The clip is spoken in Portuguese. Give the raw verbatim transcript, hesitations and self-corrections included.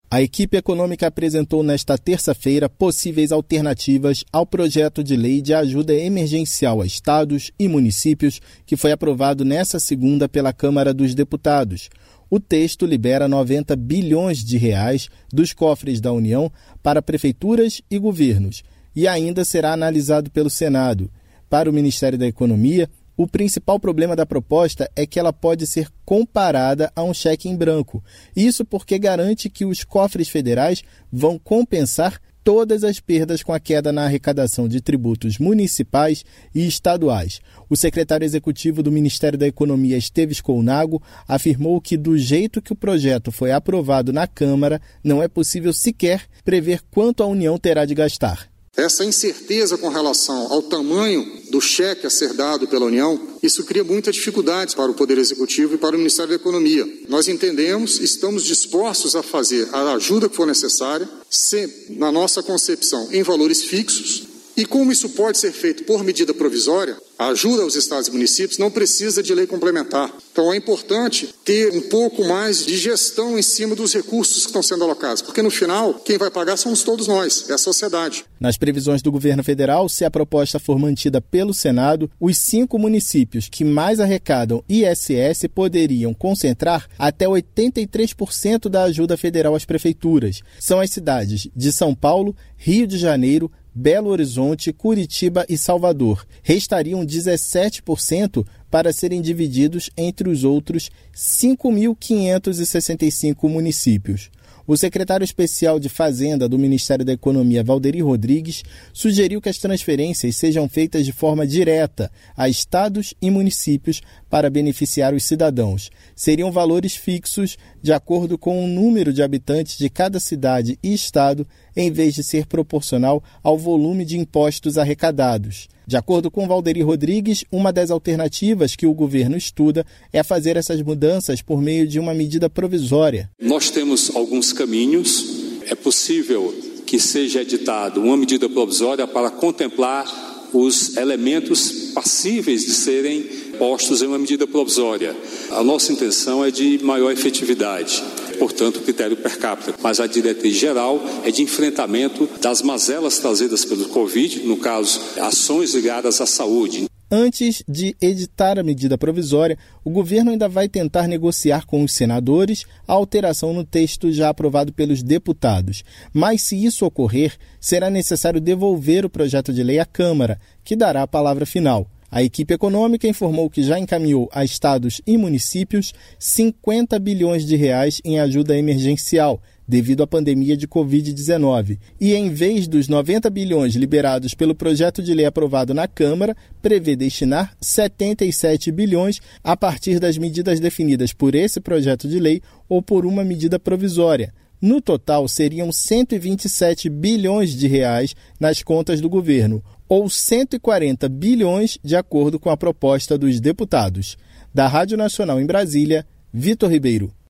A equipe econômica apresentou nesta terça-feira possíveis alternativas ao projeto de lei de ajuda emergencial a estados e municípios que foi aprovado nesta segunda pela Câmara dos Deputados. O texto libera noventa bilhões de reais dos cofres da União para prefeituras e governos e ainda será analisado pelo Senado. Para o Ministério da Economia, o principal problema da proposta é que ela pode ser comparada a um cheque em branco. Isso porque garante que os cofres federais vão compensar todas as perdas com a queda na arrecadação de tributos municipais e estaduais. O secretário executivo do Ministério da Economia, Esteves Colnago, afirmou que do jeito que o projeto foi aprovado na Câmara, não é possível sequer prever quanto a União terá de gastar. Essa incerteza com relação ao tamanho do cheque a ser dado pela União, isso cria muitas dificuldades para o Poder Executivo e para o Ministério da Economia. Nós entendemos, estamos dispostos a fazer a ajuda que for necessária, sempre, na nossa concepção, em valores fixos. E como isso pode ser feito por medida provisória, a ajuda aos estados e municípios não precisa de lei complementar. Então é importante ter um pouco mais de gestão em cima dos recursos que estão sendo alocados, porque no final quem vai pagar somos todos nós, é a sociedade. Nas previsões do governo federal, se a proposta for mantida pelo Senado, os cinco municípios que mais arrecadam I S S poderiam concentrar até oitenta e três por cento da ajuda federal às prefeituras. São as cidades de São Paulo, Rio de Janeiro, Belo Horizonte, Curitiba e Salvador. Restariam dezessete por cento para serem divididos entre os outros cinco mil quinhentos e sessenta e cinco municípios. O secretário especial de Fazenda do Ministério da Economia, Valderi Rodrigues, sugeriu que as transferências sejam feitas de forma direta a estados e municípios para beneficiar os cidadãos. Seriam valores fixos de acordo com o número de habitantes de cada cidade e estado, em vez de ser proporcional ao volume de impostos arrecadados. De acordo com Valderi Rodrigues, uma das alternativas que o governo estuda é fazer essas mudanças por meio de uma medida provisória. Nós temos alguns caminhos. É possível que seja editada uma medida provisória para contemplar os elementos passíveis de serem postos em uma medida provisória. A nossa intenção é de maior efetividade, portanto, critério per capita. Mas a diretriz geral é de enfrentamento das mazelas trazidas pelo Covid, no caso, ações ligadas à saúde. Antes de editar a medida provisória, o governo ainda vai tentar negociar com os senadores a alteração no texto já aprovado pelos deputados. Mas, se isso ocorrer, será necessário devolver o projeto de lei à Câmara, que dará a palavra final. A equipe econômica informou que já encaminhou a estados e municípios cinquenta bilhões de reais em ajuda emergencial, devido à pandemia de covid dezenove. E em vez dos noventa bilhões liberados pelo projeto de lei aprovado na Câmara, prevê destinar setenta e sete bilhões a partir das medidas definidas por esse projeto de lei ou por uma medida provisória. No total, seriam cento e vinte e sete bilhões de reais nas contas do governo, ou cento e quarenta bilhões de acordo com a proposta dos deputados. Da Rádio Nacional em Brasília, Vitor Ribeiro.